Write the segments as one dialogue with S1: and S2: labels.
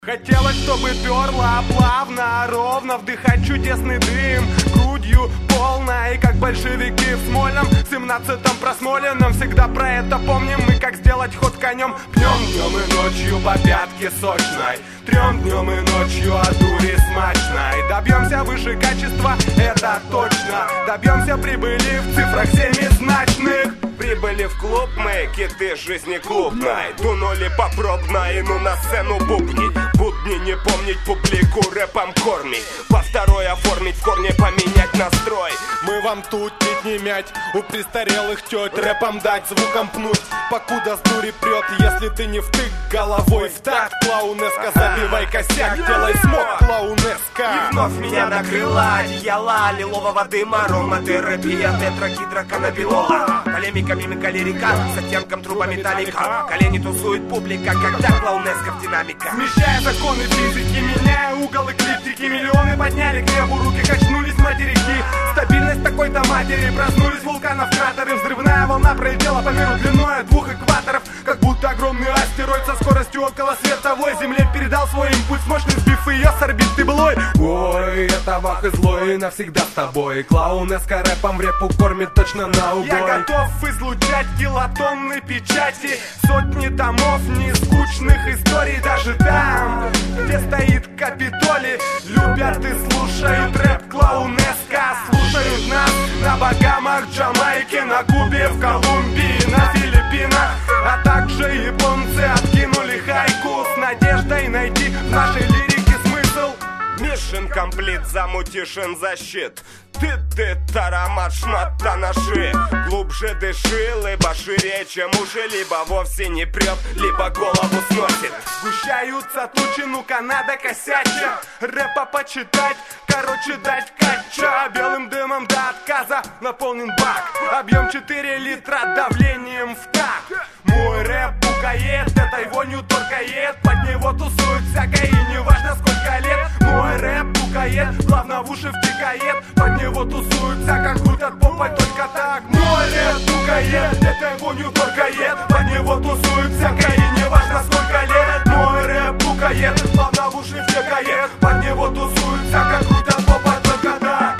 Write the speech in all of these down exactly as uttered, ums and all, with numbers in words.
S1: Хотелось, чтобы перло плавно, ровно вдыхать чудесный дым грудью полной, как большевики в Смольном семнадцатом просмоленном. Всегда про это помним мы, как сделать ход конем. Пьем днем и ночью по пятке сочной, трем днем и ночью от дури смачной. Добьемся выше качества, это точно. Добьемся прибыли в цифрах семизначных. Прибыли в клуб мы, киты жизни клубной. Дунули попробно и ну на сцену бубнить. Будни не помнить, публику рэпом кормить. По второй оформить, в корне поменять настрой.
S2: Мы вам тут нить не мять, у престарелых тёть рэпом дать, звуком пнуть, покуда с дури прёт. Если ты не втык головой в такт, клоунеска, забивай косяк, делай смог, клоунеска.
S1: И вновь меня накрыла одеяло лилового дыма, ароматерапия, тетрагидра, каннабинола. Полемика, мимика, лирика, с оттенком труба металлика. Колени тусует публика, когда клоунеска в динамика. Смещая законы физики, меняя угол эклиптики. Миллионы подняли к небу руки, качнулись материки. Стабильность такой-то матери, проснулись вулканов кратеры. Взрывная волна пролетела по миру длиной двух экваторов. Как будто огромный астероид со скоростью около световой Земле передал свой импульс, мощный сбив ее с орбиты былой. Ой, это вах и злой, навсегда с тобой. Клоунеска рэпом в репу кормит точно на убой. Я готов излучать килотонны печати, сотни томов нескучных историй. Даже там, где стоит Капитолий, любят и слушают рэп клоунеска. Слушают нас на Багамах, Джамайке, на Кубе, в Колумбии, на Филиппинах. А также японцы откинули хайку с надеждой найти в нашей лирике смысл. Mission complete, замутишен защит. Ты-ты, тарамат, шмата наши. Глубже дыши, либо шире, чем уши. Либо вовсе не прет, либо голову сносит. Сгущаются тучи, ну-ка надо косяча. Рэпа почитать, короче дать кача. Белым дымом до отказа наполнен бак. Объем четыре литра, давлением в такт. Мой рэп пукает, этой вонью торкает. Под него тусует всякое и неважно сколько лет. Мой рэп пукает, плавно в уши втекает. Под него тусуются, как крутят попой только так. Мой рэп пукает, этой вонью торкает. Под него тусует всякое и неважно сколько лет. Мой рэп пукает, плавно в уши втекает. Под него тусуются, как крутят попой только так.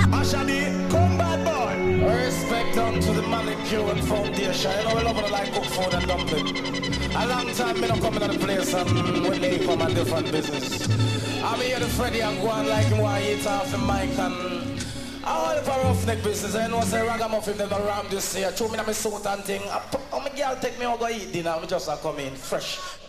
S3: Respect unto the manicure and foundation. You know we love it like cook food and dumpling. A long time me not coming to the place and when they come a different business. I'm here to Freddy and go on like him while he eat off the mic and all the roughneck business. I know say ragamuffin never ram this year. Throw me in my suit and thing. Oh my girl take me out go eat dinner. I'm just a come in fresh.